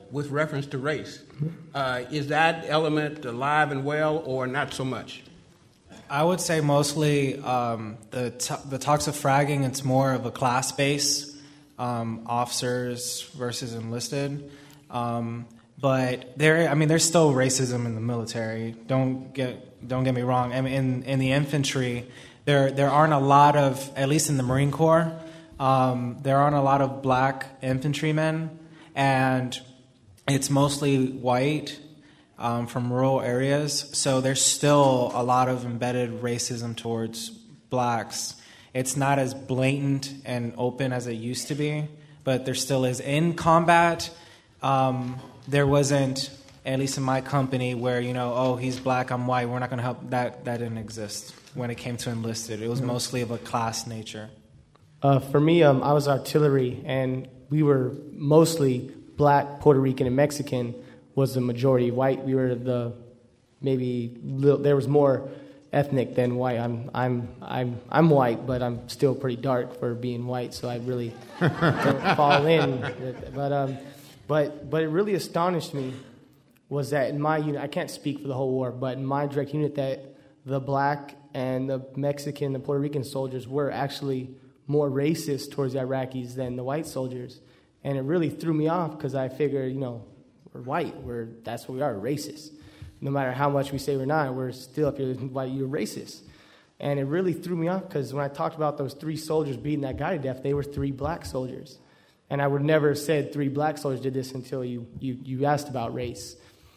with reference to race. Is that element alive and well, or not so much? I would say mostly the talks of fragging, it's more of a class base, officers versus enlisted. But there's still racism in the military. Don't get me wrong. I mean, in the infantry, there aren't a lot of, at least in the Marine Corps, there aren't a lot of black infantrymen, and it's mostly white from rural areas. So there's still a lot of embedded racism towards blacks. It's not as blatant and open as it used to be, but there still is. In combat, there wasn't, at least in my company, where, he's black, I'm white, we're not going to help. That didn't exist when it came to enlisted. It was mostly of a class nature. For me, I was artillery, and we were mostly black, Puerto Rican, and Mexican was the majority. White, we were there was more ethnic than white. I'm white, but I'm still pretty dark for being white, so I really don't fall in. But it really astonished me was that in my unit, I can't speak for the whole war, but in my direct unit, that the black and the Mexican, the Puerto Rican soldiers were actually more racist towards the Iraqis than the white soldiers. And it really threw me off because I figured, we're white. That's what we are, racist. No matter how much we say we're not, we're still, if you're white, you're racist. And it really threw me off because when I talked about those 3 soldiers beating that guy to death, they were 3 black soldiers. And I would never have said 3 black soldiers did this until you asked about race.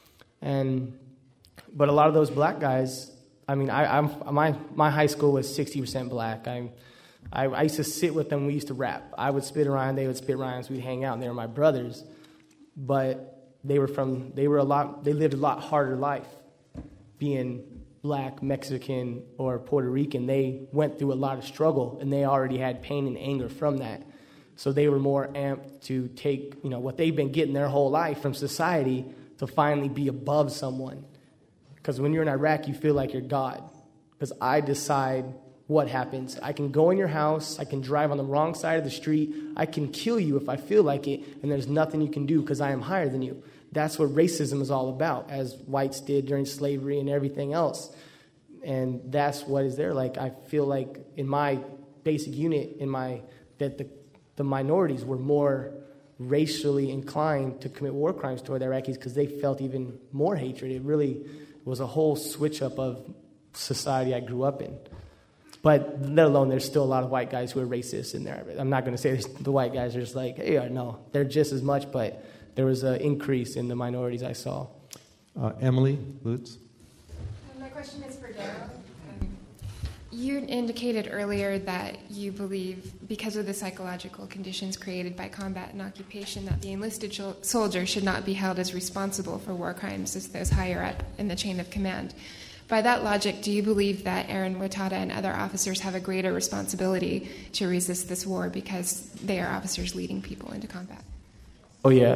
But a lot of those black guys, my high school was 60% black. I used to sit with them. We used to rap. I would spit around. They would spit around. So we'd hang out. And they were my brothers, but they lived a lot harder life, being black, Mexican, or Puerto Rican. They went through a lot of struggle, and they already had pain and anger from that. So they were more amped to take, what they've been getting their whole life from society to finally be above someone. Because when you're in Iraq, you feel like you're God. Because I decide what happens. I can go in your house, I can drive on the wrong side of the street, I can kill you if I feel like it, and there's nothing you can do because I am higher than you. That's what racism is all about, as whites did during slavery and everything else. And that's what is there. Like, I feel like in my basic unit, that the minorities were more racially inclined to commit war crimes toward the Iraqis because they felt even more hatred. It really was a whole switch up of society I grew up in. But let alone, there's still a lot of white guys who are racist in there. I'm not going to say the white guys are just like, hey, no, they're just as much, but there was an increase in the minorities I saw. Emily Lutz. My question is for Daryl. You indicated earlier that you believe, because of the psychological conditions created by combat and occupation, that the enlisted soldier should not be held as responsible for war crimes as those higher up in the chain of command. By that logic, do you believe that Aaron Watada and other officers have a greater responsibility to resist this war because they are officers leading people into combat? Oh, yeah.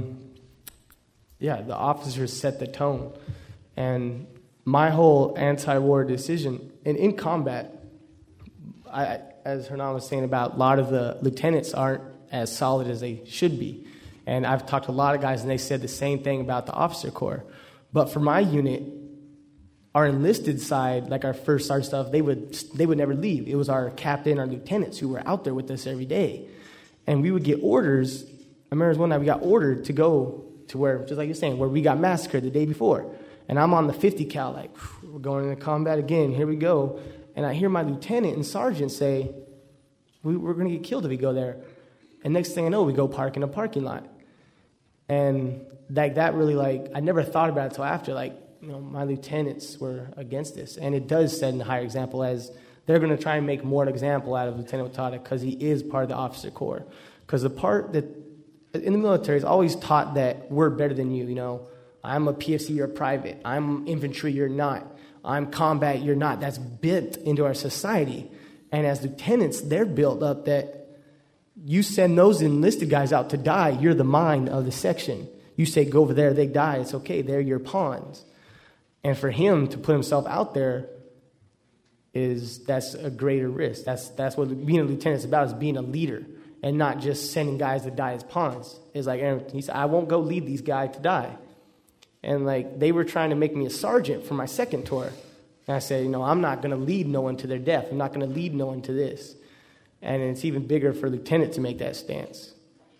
The officers set the tone. And my whole anti-war decision, and in combat, as Hernan was saying about a lot of the lieutenants aren't as solid as they should be. And I've talked to a lot of guys, and they said the same thing about the officer corps. But for my unit, our enlisted side, like our first sergeant stuff, they would never leave. It was our captain, our lieutenants who were out there with us every day. And we would get orders. I remember one night we got ordered to go to where, just like you're saying, where we got massacred the day before. And I'm on the 50 cal, like, we're going into combat again, here we go. And I hear my lieutenant and sergeant say, we're going to get killed if we go there. And next thing I know, we go park in a parking lot. And that really, I never thought about it until after, my lieutenants were against this. And it does set an higher example, as they're going to try and make more an example out of Lieutenant Watada because he is part of the officer corps. Because the part that in the military is always taught that we're better than you, I'm a PFC, you're a private. I'm infantry, you're not. I'm combat, you're not. That's built into our society. And as lieutenants, they're built up that you send those enlisted guys out to die, you're the mind of the section. You say, go over there, they die, it's okay, they're your pawns. And for him to put himself out there that's a greater risk. That's what being a lieutenant is about, is being a leader. and not just sending guys to die as pawns. It's like, he said, I won't go lead these guys to die. And like, they were trying to make me a sergeant for my second tour. And I said, I'm not going to lead no one to their death. I'm not going to lead no one to this. And it's even bigger for a lieutenant to make that stance.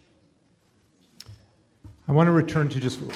I want to return to just...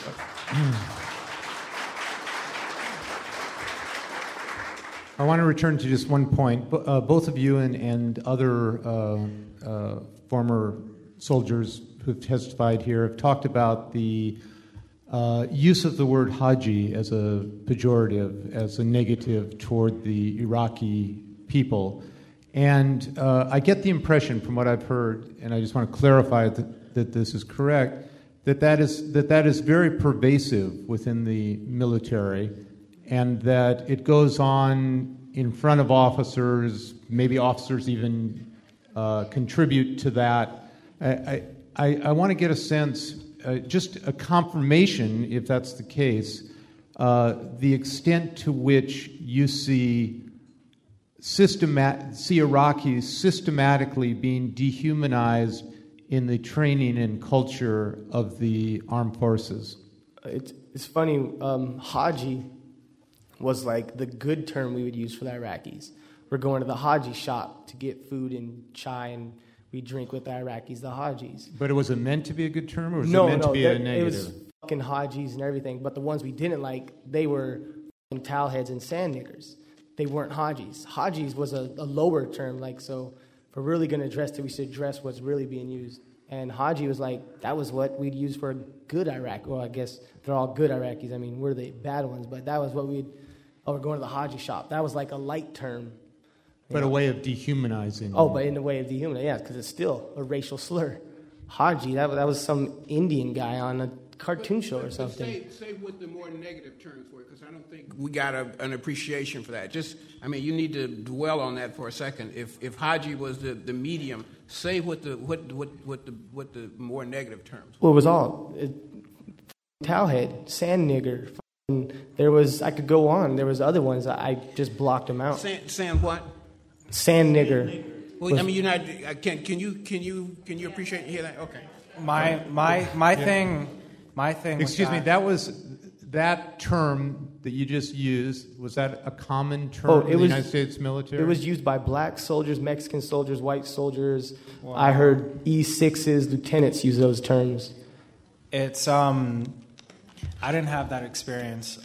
I want to return to just one point. Both of you and other former soldiers who've testified here have talked about the use of the word Haji as a pejorative, as a negative toward the Iraqi people. And I get the impression from what I've heard, and I just want to clarify that this is correct, that is very pervasive within the military, and that it goes on in front of officers, maybe officers even contribute to that. I want to get a sense, just a confirmation, if that's the case, the extent to which you see Iraqis systematically being dehumanized in the training and culture of the armed forces. It's funny, Haji was like the good term we would use for the Iraqis. We're going to the Haji shop to get food and chai, and we drink with the Iraqis, the Hajis. But was it meant to be a good term, or was it meant to be a negative? It was fucking Hajis and everything, but the ones we didn't like, they were towelheads and sand niggers. They weren't Hajis. Hajis was a lower term, like, so if we're really going to address it, we should address what's really being used. And Haji was like, that was what we'd use for a good Iraq. Well, I guess they're all good Iraqis. I mean, we're the bad ones, but that was what we're going to the Haji shop. That was like a light term. But a way of dehumanizing. Oh, but in the way of dehumanizing, yeah, because it's still a racial slur. Haji, that was some Indian guy on a cartoon show or something. Say what the more negative terms were, because I don't think we got an appreciation for that. You need to dwell on that for a second. If Haji was the medium, say what the more negative terms. Well, it was all towelhead, sand nigger. There was, I could go on. There was other ones. I just blocked them out. Sand what? Sand nigger. Well, you're not. Can you appreciate hear that? Okay. My thing. Excuse me. That term that you just used, was that a common term in the United States military? It was used by black soldiers, Mexican soldiers, white soldiers. Wow. I heard E6s, lieutenants use those terms. It's I didn't have that experience.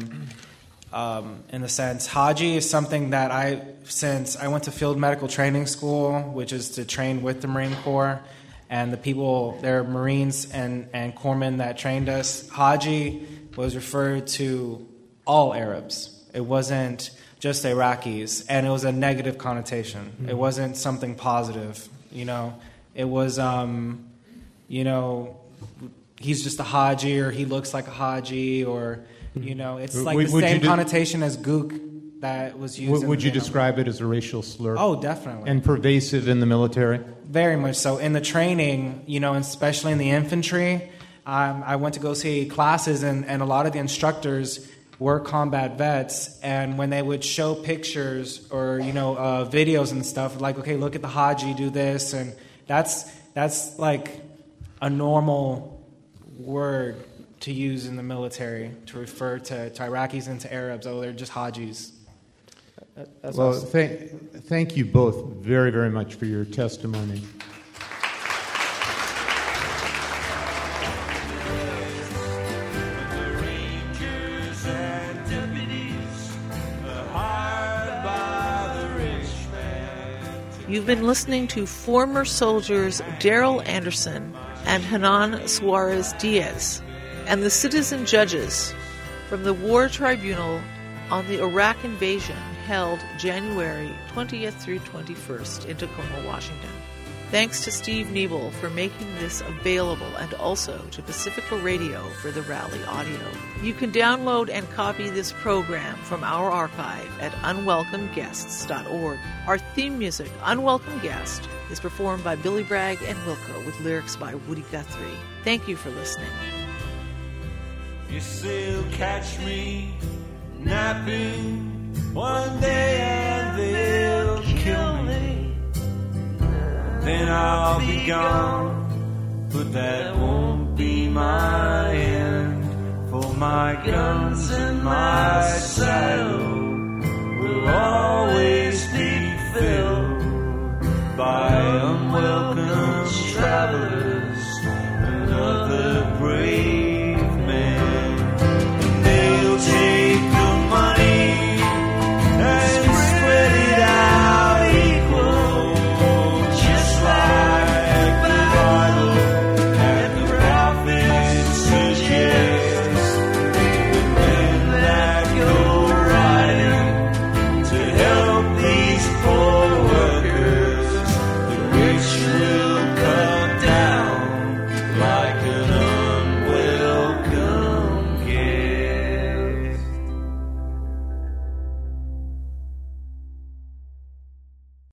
In the sense, Haji is something that since I went to field medical training school, which is to train with the Marine Corps, and the people, there are Marines and corpsmen that trained us, Haji was referred to all Arabs. It wasn't just Iraqis, and it was a negative connotation. Mm-hmm. It wasn't something positive, It was, he's just a Haji, or he looks like a Haji, or... it's like the same connotation as gook that was used. Would you describe it as a racial slur? Oh, definitely. And pervasive in the military? Very much so. In the training, especially in the infantry, I went to go see classes, and a lot of the instructors were combat vets, and when they would show pictures or, videos and stuff, like, okay, look at the Haji, do this, and that's like a normal word to use in the military to refer to Iraqis and to Arabs. Oh, they're just Hajis. That's awesome. Thank you both very, very much for your testimony. You've been listening to former soldiers Daryl Anderson and Hanan Suarez Diaz and the citizen judges from the War Tribunal on the Iraq invasion held January 20th through 21st in Tacoma, Washington. Thanks to Steve Niebel for making this available, and also to Pacifica Radio for the Rally audio. You can download and copy this program from our archive at unwelcomeguests.org. Our theme music, Unwelcome Guest, is performed by Billy Bragg and Wilco with lyrics by Woody Guthrie. Thank you for listening. You still catch me napping one day and they'll kill me. then I'll be gone. But that won't be my end, for my guns and my saddle will always be filled by unwelcome